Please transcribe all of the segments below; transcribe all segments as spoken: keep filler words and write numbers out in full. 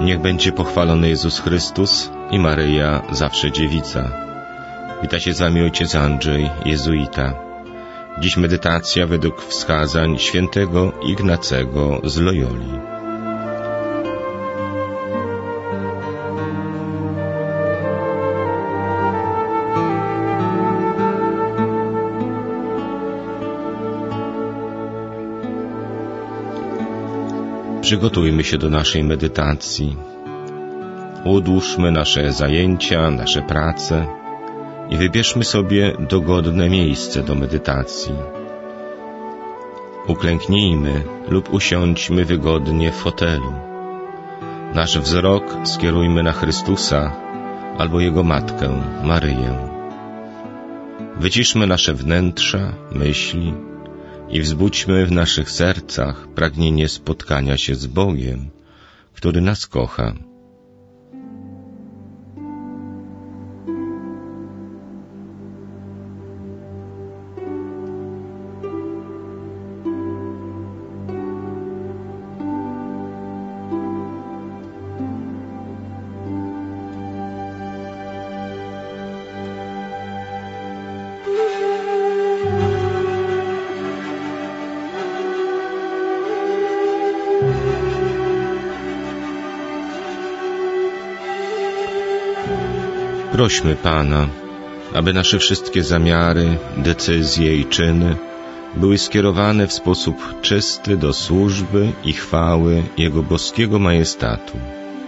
Niech będzie pochwalony Jezus Chrystus i Maryja, zawsze dziewica. Wita się z wami ojciec Andrzej, jezuita. Dziś medytacja według wskazań świętego Ignacego z Loyoli. Przygotujmy się do naszej medytacji. Odłóżmy nasze zajęcia, nasze prace i wybierzmy sobie dogodne miejsce do medytacji. Uklęknijmy lub usiądźmy wygodnie w fotelu. Nasz wzrok skierujmy na Chrystusa albo Jego Matkę, Maryję. Wyciszmy nasze wnętrza, myśli i wzbudźmy w naszych sercach pragnienie spotkania się z Bogiem, który nas kocha. Prośmy Pana, aby nasze wszystkie zamiary, decyzje i czyny były skierowane w sposób czysty do służby i chwały Jego boskiego majestatu.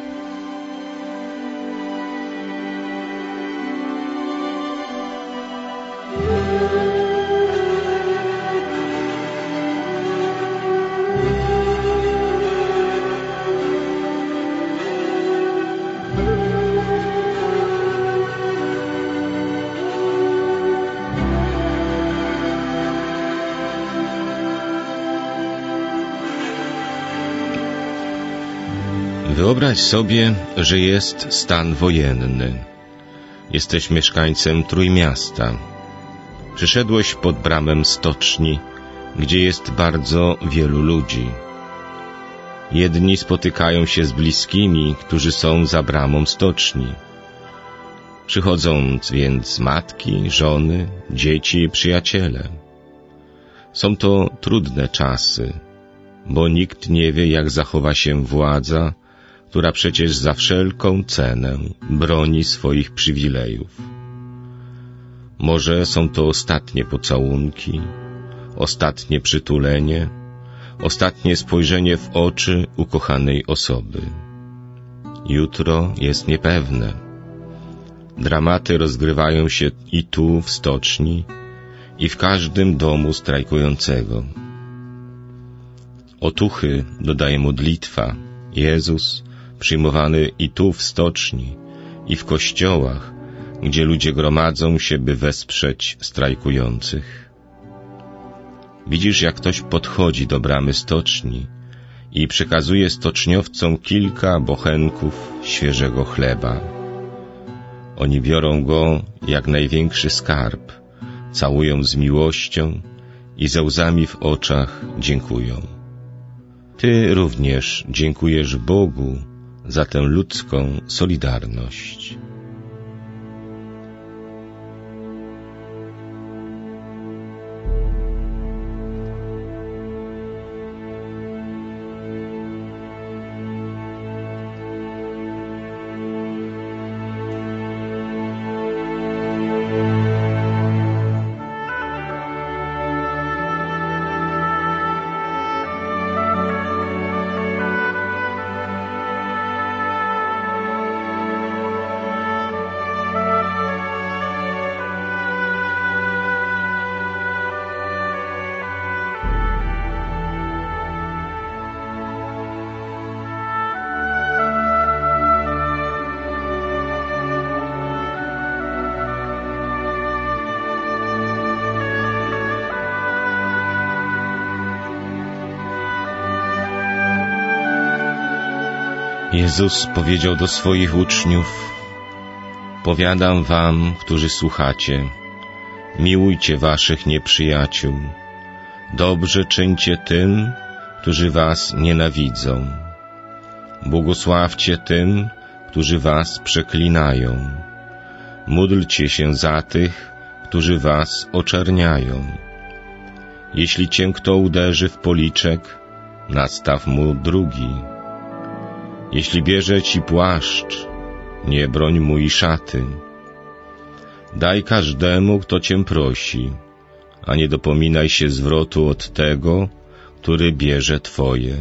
Wyobraź sobie, że jest stan wojenny. Jesteś mieszkańcem Trójmiasta. Przyszedłeś pod bramę stoczni, gdzie jest bardzo wielu ludzi. Jedni spotykają się z bliskimi, którzy są za bramą stoczni. Przychodzą więc matki, żony, dzieci i przyjaciele. Są to trudne czasy, bo nikt nie wie, jak zachowa się władza, która przecież za wszelką cenę broni swoich przywilejów. Może są to ostatnie pocałunki, ostatnie przytulenie, ostatnie spojrzenie w oczy ukochanej osoby. Jutro jest niepewne. Dramaty rozgrywają się i tu w stoczni, i w każdym domu strajkującego. Otuchy dodaje modlitwa. Jezus, przyjmowany i tu w stoczni, i w kościołach, gdzie ludzie gromadzą się, by wesprzeć strajkujących. Widzisz, jak ktoś podchodzi do bramy stoczni i przekazuje stoczniowcom kilka bochenków świeżego chleba. Oni biorą go jak największy skarb, całują z miłością i ze łzami w oczach dziękują. Ty również dziękujesz Bogu za tę ludzką solidarność. Jezus powiedział do swoich uczniów: powiadam wam, którzy słuchacie, miłujcie waszych nieprzyjaciół, dobrze czyńcie tym, którzy was nienawidzą. Błogosławcie tym, którzy was przeklinają. Módlcie się za tych, którzy was oczerniają. Jeśli cię kto uderzy w policzek, nastaw mu drugi. Jeśli bierze ci płaszcz, nie broń mu i szaty. Daj każdemu, kto cię prosi, a nie dopominaj się zwrotu od tego, który bierze twoje.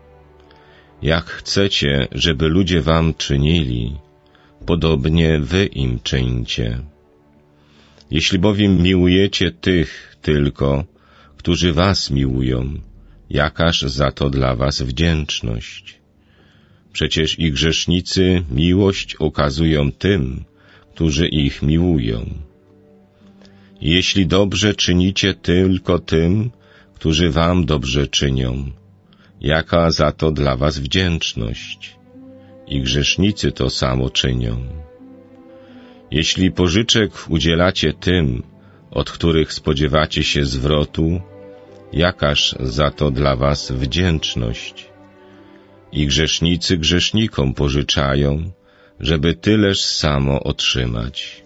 Jak chcecie, żeby ludzie wam czynili, podobnie wy im czyńcie. Jeśli bowiem miłujecie tych tylko, którzy was miłują, jakaż za to dla was wdzięczność? Przecież i grzesznicy miłość okazują tym, którzy ich miłują. Jeśli dobrze czynicie tylko tym, którzy wam dobrze czynią, jaka za to dla was wdzięczność? I grzesznicy to samo czynią. Jeśli pożyczek udzielacie tym, od których spodziewacie się zwrotu, jakaż za to dla was wdzięczność? I grzesznicy grzesznikom pożyczają, żeby tyleż samo otrzymać.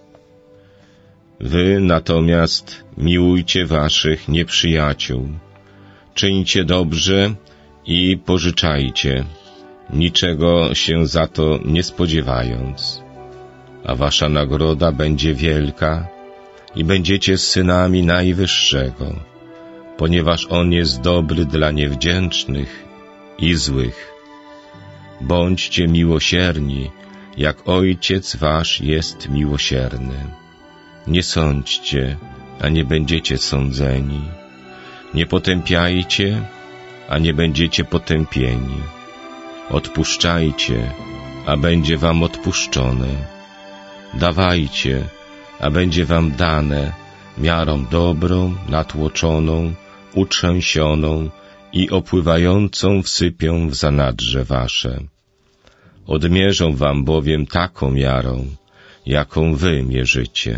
Wy natomiast miłujcie waszych nieprzyjaciół, czyńcie dobrze i pożyczajcie, niczego się za to nie spodziewając, a wasza nagroda będzie wielka i będziecie synami Najwyższego, ponieważ On jest dobry dla niewdzięcznych i złych. Bądźcie miłosierni, jak Ojciec wasz jest miłosierny. Nie sądźcie, a nie będziecie sądzeni. Nie potępiajcie, a nie będziecie potępieni. Odpuszczajcie, a będzie wam odpuszczone. Dawajcie, a będzie wam dane, miarą dobrą, natłoczoną, utrzęsioną i opływającą wsypią w zanadrze wasze. Odmierzą wam bowiem taką miarą, jaką wy mierzycie.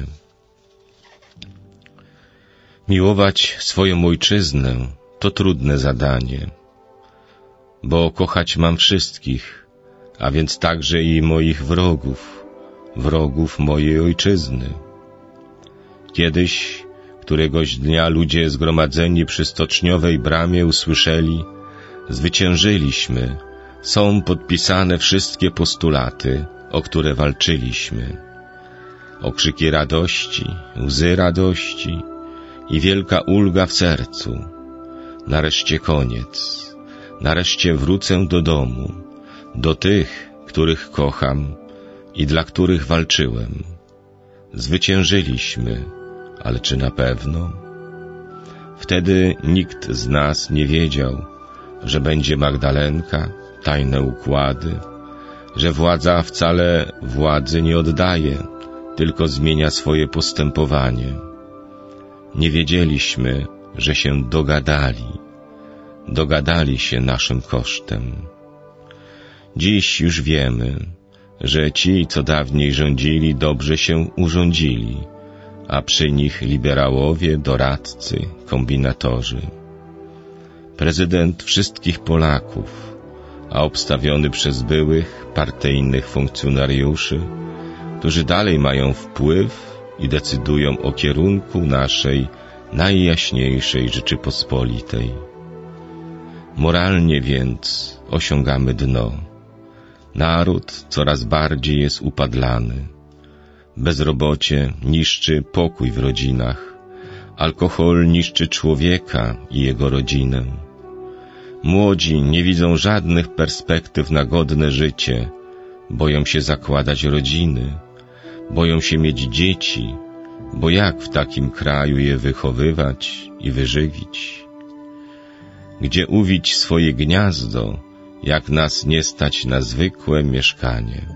Miłować swoją ojczyznę to trudne zadanie, bo kochać mam wszystkich, a więc także i moich wrogów, wrogów mojej ojczyzny. Kiedyś, któregoś dnia ludzie zgromadzeni przy stoczniowej bramie usłyszeli: zwyciężyliśmy, są podpisane wszystkie postulaty, o które walczyliśmy. Okrzyki radości, łzy radości i wielka ulga w sercu. Nareszcie koniec, nareszcie wrócę do domu, do tych, których kocham i dla których walczyłem. Zwyciężyliśmy, ale czy na pewno? Wtedy nikt z nas nie wiedział, że będzie Magdalenka, tajne układy, że władza wcale władzy nie oddaje, tylko zmienia swoje postępowanie. Nie wiedzieliśmy, że się dogadali, dogadali się naszym kosztem. Dziś już wiemy, że ci, co dawniej rządzili, dobrze się urządzili, a przy nich liberałowie, doradcy, kombinatorzy. Prezydent wszystkich Polaków, a obstawiony przez byłych, partyjnych funkcjonariuszy, którzy dalej mają wpływ i decydują o kierunku naszej najjaśniejszej Rzeczypospolitej. Moralnie więc osiągamy dno. Naród coraz bardziej jest upadlany. Bezrobocie niszczy pokój w rodzinach. Alkohol niszczy człowieka i jego rodzinę. Młodzi nie widzą żadnych perspektyw na godne życie. Boją się zakładać rodziny. Boją się mieć dzieci, bo jak w takim kraju je wychowywać i wyżywić? Gdzie uwić swoje gniazdo, jak nas nie stać na zwykłe mieszkanie?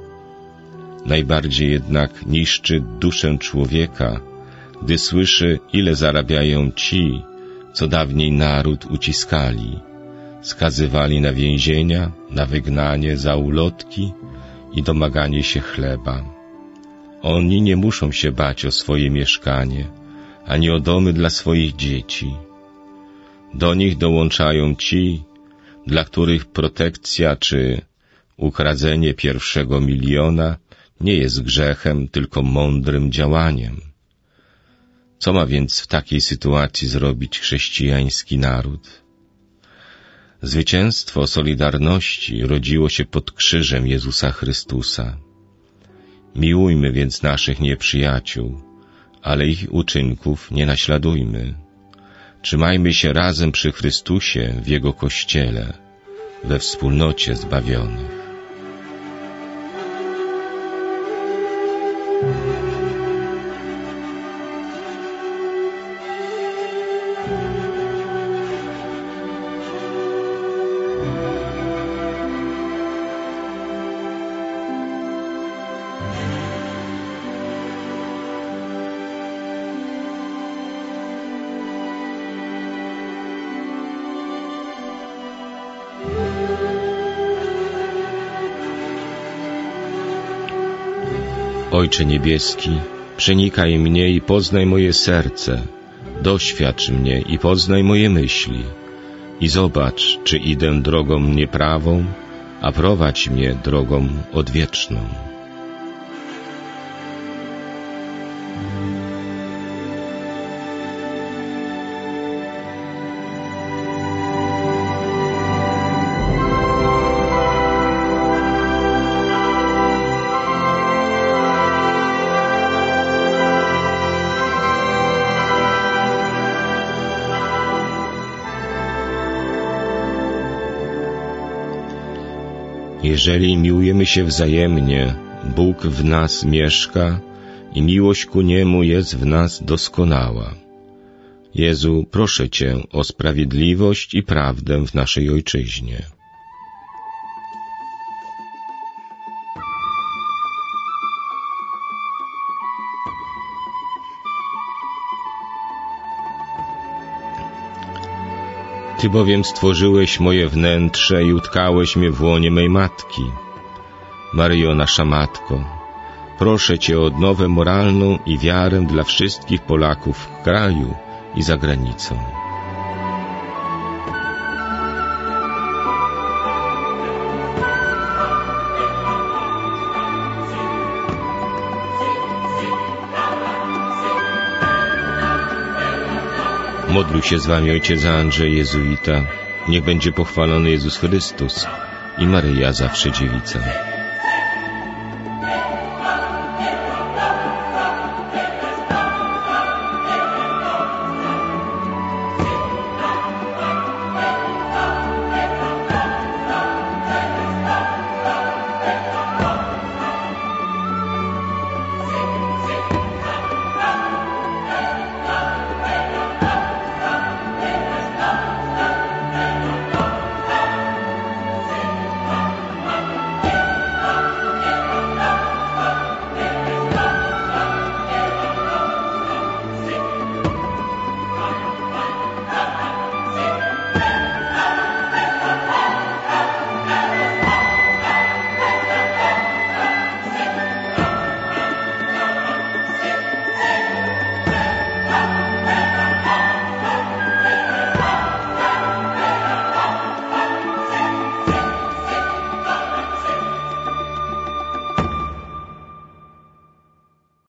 Najbardziej jednak niszczy duszę człowieka, gdy słyszy, ile zarabiają ci, co dawniej naród uciskali, skazywali na więzienia, na wygnanie za ulotki i domaganie się chleba. Oni nie muszą się bać o swoje mieszkanie, ani o domy dla swoich dzieci. Do nich dołączają ci, dla których protekcja czy Ukradzenie pierwszego miliona nie jest grzechem, tylko mądrym działaniem. Co ma więc w takiej sytuacji zrobić chrześcijański naród? Zwycięstwo Solidarności rodziło się pod krzyżem Jezusa Chrystusa. Miłujmy więc naszych nieprzyjaciół, ale ich uczynków nie naśladujmy. Trzymajmy się razem przy Chrystusie w Jego Kościele, we wspólnocie zbawionych. Ojcze Niebieski, przenikaj mnie i poznaj moje serce, doświadcz mnie i poznaj moje myśli i zobacz, czy idę drogą nieprawą, a prowadź mnie drogą odwieczną. Jeżeli miłujemy się wzajemnie, Bóg w nas mieszka i miłość ku Niemu jest w nas doskonała. Jezu, proszę Cię o sprawiedliwość i prawdę w naszej Ojczyźnie. Ty bowiem stworzyłeś moje wnętrze i utkałeś mnie w łonie mej matki. Maryjo, nasza Matko, proszę Cię o odnowę moralną i wiarę dla wszystkich Polaków w kraju i za granicą. Modlił się z wami ojciec Andrzej Jezuita. Niech będzie pochwalony Jezus Chrystus i Maryja zawsze dziewica.